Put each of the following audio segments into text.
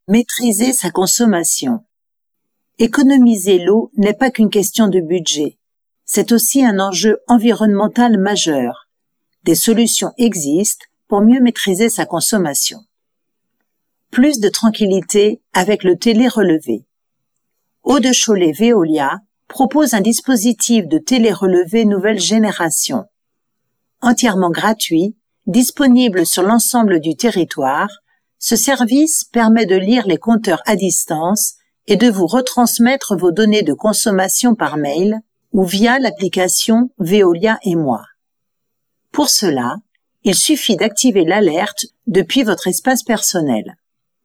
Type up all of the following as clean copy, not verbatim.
Maîtriser sa consommation. Économiser l'eau n'est pas qu'une question de budget. C'est aussi un enjeu environnemental majeur. Des solutions existent pour mieux maîtriser sa consommation. Plus de tranquillité avec le télérelevé. Eau de Cholet Veolia propose un dispositif de télérelevé nouvelle génération. Entièrement gratuit, disponible sur l'ensemble du territoire, ce service permet de lire les compteurs à distance et de vous retransmettre vos données de consommation par mail ou via l'application Veolia et moi. Pour cela, il suffit d'activer l'alerte depuis votre espace personnel.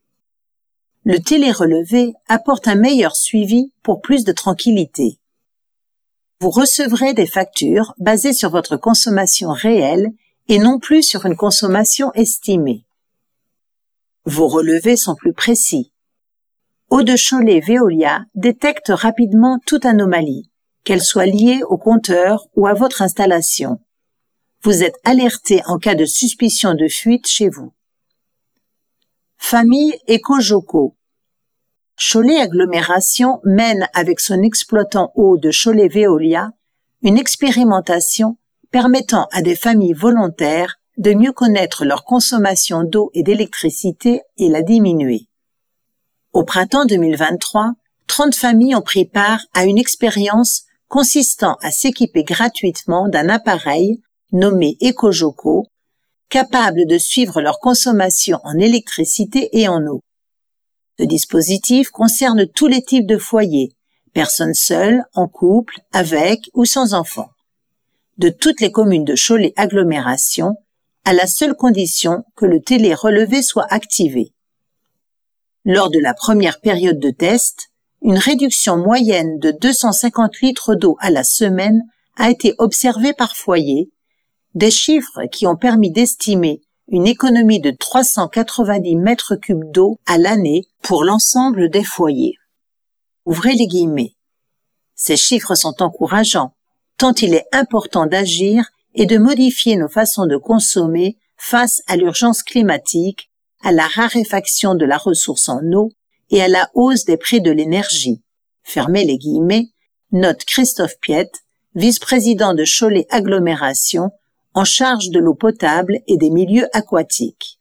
Le télérelevé apporte un meilleur suivi pour plus de tranquillité. Vous recevrez des factures basées sur votre consommation réelle et non plus sur une consommation estimée. Vos relevés sont plus précis. Eau de Cholet Veolia détecte rapidement toute anomalie, qu'elle soit liée au compteur ou à votre installation. Vous êtes alerté en cas de suspicion de fuite chez vous. Famille Ecojoco. Cholet Agglomération mène avec son exploitant eau de Cholet Veolia une expérimentation permettant à des familles volontaires de mieux connaître leur consommation d'eau et d'électricité et la diminuer. Au printemps 2023, 30 familles ont pris part à une expérience consistant à s'équiper gratuitement d'un appareil nommé Ecojoco, capable de suivre leur consommation en électricité et en eau. Ce dispositif concerne tous les types de foyers, personnes seules, en couple, avec ou sans enfants, de toutes les communes de Cholet Agglomération, à la seule condition que le télérelevé soit activé. Lors de la première période de test, une réduction moyenne de 250 litres d'eau à la semaine a été observée par foyer, des chiffres qui ont permis d'estimer une économie de 390 mètres cubes d'eau à l'année pour l'ensemble des foyers. Ouvrez les guillemets. Ces chiffres sont encourageants, tant il est important d'agir et de modifier nos façons de consommer face à l'urgence climatique, à la raréfaction de la ressource en eau et à la hausse des prix de l'énergie. Fermez les guillemets, note Christophe Piette, vice-président de Cholet Agglomération, en charge de l'eau potable et des milieux aquatiques.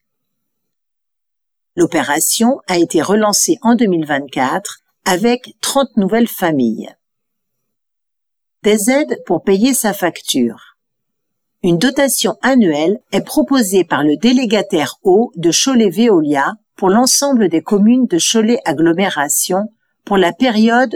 L'opération a été relancée en 2024 avec 30 nouvelles familles. Des aides pour payer sa facture. Une dotation annuelle est proposée par le délégataire eau de Cholet Veolia pour l'ensemble des communes de Cholet Agglomération pour la période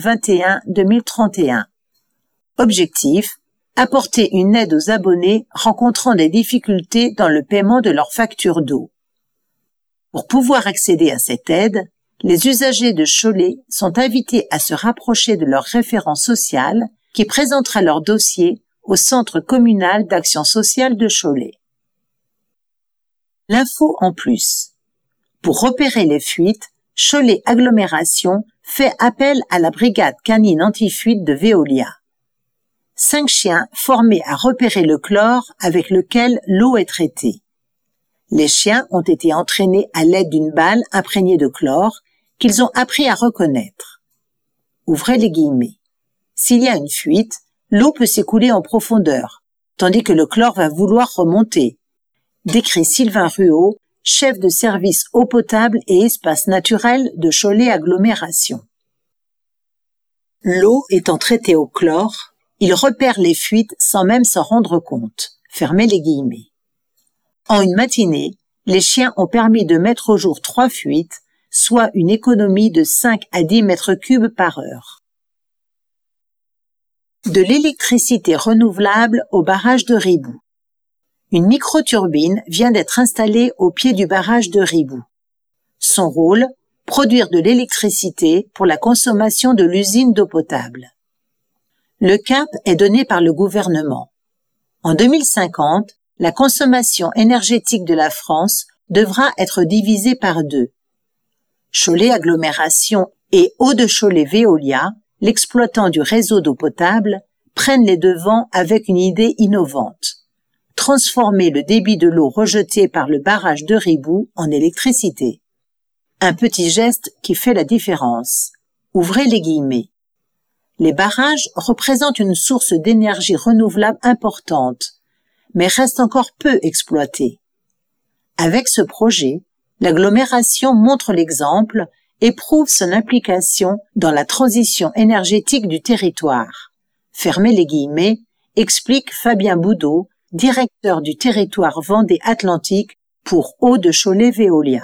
2021-2031. Objectif: apporter une aide aux abonnés rencontrant des difficultés dans le paiement de leurs factures d'eau. Pour pouvoir accéder à cette aide, les usagers de Cholet sont invités à se rapprocher de leur référent social qui présentera leur dossier au Centre communal d'action sociale de Cholet. L'info en plus. Pour repérer les fuites, Cholet Agglomération fait appel à la brigade canine anti-fuite de Veolia. 5 chiens formés à repérer le chlore avec lequel l'eau est traitée. Les chiens ont été entraînés à l'aide d'une balle imprégnée de chlore qu'ils ont appris à reconnaître. Ouvrez les guillemets. S'il y a une fuite, l'eau peut s'écouler en profondeur, tandis que le chlore va vouloir remonter, décrit Sylvain Ruot, chef de service eau potable et espace naturel de Cholet Agglomération. L'eau étant traitée au chlore, il repère les fuites sans même s'en rendre compte. Fermez les guillemets. En une matinée, les chiens ont permis de mettre au jour 3 fuites, soit une économie de 5 à 10 mètres cubes par heure. De l'électricité renouvelable au barrage de Ribou. Une microturbine vient d'être installée au pied du barrage de Ribou. Son rôle, produire de l'électricité pour la consommation de l'usine d'eau potable. Le cap est donné par le gouvernement. En 2050, la consommation énergétique de la France devra être divisée par 2. Cholet Agglomération et Eau de Cholet Veolia, l'exploitant du réseau d'eau potable, prennent les devants avec une idée innovante. Transformer le débit de l'eau rejetée par le barrage de Ribou en électricité. Un petit geste qui fait la différence. Ouvrez les guillemets. Les barrages représentent une source d'énergie renouvelable importante, mais restent encore peu exploités. Avec ce projet, l'agglomération montre l'exemple et prouve son implication dans la transition énergétique du territoire. Fermez les guillemets, explique Fabien Boudot, directeur du territoire Vendée-Atlantique pour Eau de Cholet-Veolia.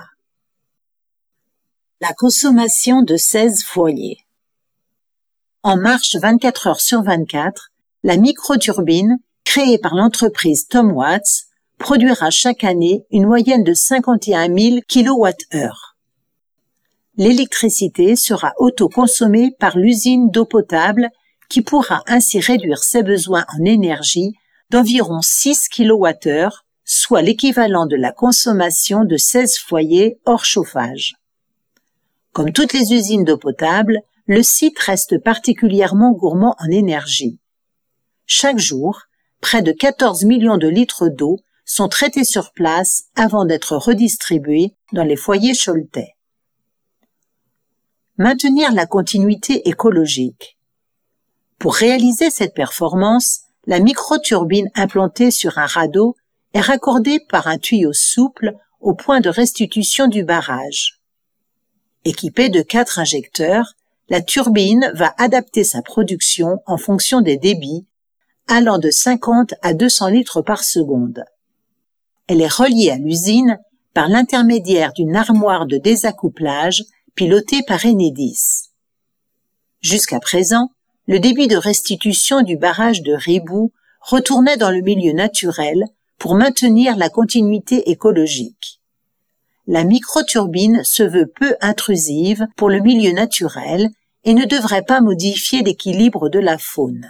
La consommation de 16 foyers. En marche 24 heures sur 24, la microturbine, créée par l'entreprise Tom Watts, produira chaque année une moyenne de 51 000 kWh. L'électricité sera autoconsommée par l'usine d'eau potable qui pourra ainsi réduire ses besoins en énergie d'environ 6 kWh, soit l'équivalent de la consommation de 16 foyers hors chauffage. Comme toutes les usines d'eau potable, le site reste particulièrement gourmand en énergie. Chaque jour, près de 14 millions de litres d'eau sont traités sur place avant d'être redistribués dans les foyers choletais. Maintenir la continuité écologique. Pour réaliser cette performance, la microturbine implantée sur un radeau est raccordée par un tuyau souple au point de restitution du barrage. Équipée de 4 injecteurs, la turbine va adapter sa production en fonction des débits, allant de 50 à 200 litres par seconde. Elle est reliée à l'usine par l'intermédiaire d'une armoire de désaccouplage pilotée par Enedis. Jusqu'à présent, le débit de restitution du barrage de Ribou retournait dans le milieu naturel pour maintenir la continuité écologique. La microturbine se veut peu intrusive pour le milieu naturel et ne devrait pas modifier l'équilibre de la faune.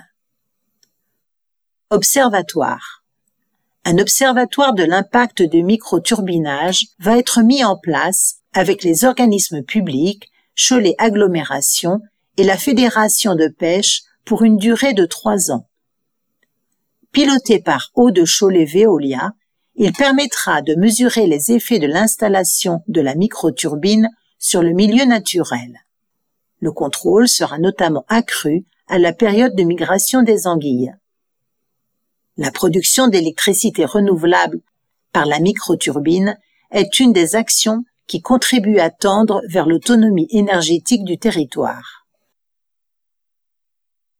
Observatoire. Un observatoire de l'impact de microturbinage va être mis en place avec les organismes publics, Cholet Agglomération et la Fédération de pêche pour une durée de 3 ans. Piloté par Eau de Cholet-Veolia, il permettra de mesurer les effets de l'installation de la microturbine sur le milieu naturel. Le contrôle sera notamment accru à la période de migration des anguilles. La production d'électricité renouvelable par la microturbine est une des actions qui contribue à tendre vers l'autonomie énergétique du territoire.